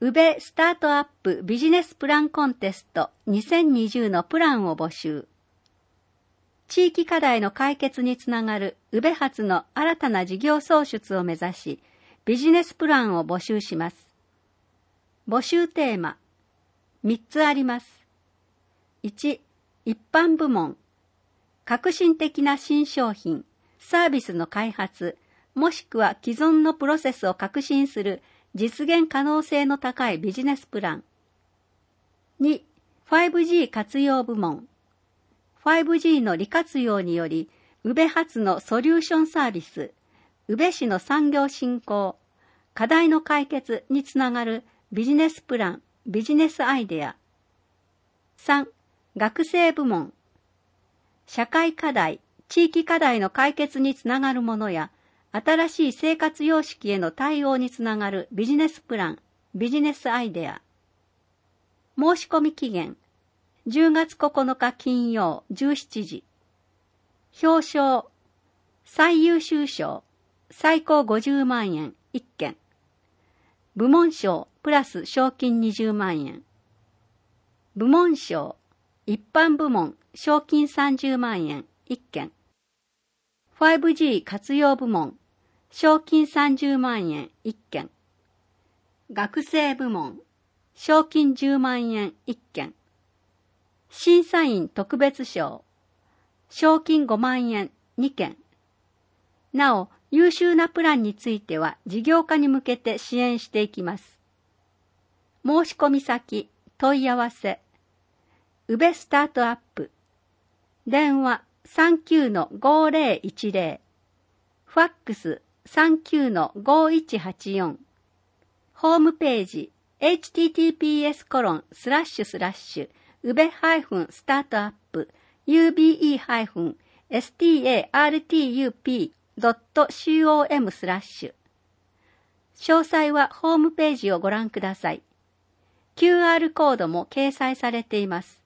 宇部スタートアップビジネスプランコンテスト2020のプランを募集。地域課題の解決につながる宇部発の新たな事業創出を目指し、ビジネスプランを募集します。募集テーマ、3つあります。1、一般部門。革新的な新商品、サービスの開発、もしくは既存のプロセスを革新する実現可能性の高いビジネスプラン。2、5G 活用部門。5G の利活用により、宇部発のソリューションサービス、宇部市の産業振興、課題の解決につながるビジネスプラン、ビジネスアイデア。3、学生部門。社会課題、地域課題の解決につながるものや、新しい生活様式への対応につながるビジネスプラン、ビジネスアイデア。申し込み期限、10月9日金曜17時。表彰、最優秀賞、最高50万円1件。部門賞プラス賞金20万円。部門賞、一般部門賞金30万円1件。5G 活用部門賞金30万円1件。学生部門賞金10万円1件。審査員特別賞賞金5万円2件。なお、優秀なプランについては事業化に向けて支援していきます。申し込み先、問い合わせ。宇部スタートアップ。電話 39-5010。ファックス 39-5184。ホームページ https:// 宇部スタートアップ ube-startup.com/。詳細はホームページをご覧ください。QR コードも掲載されています。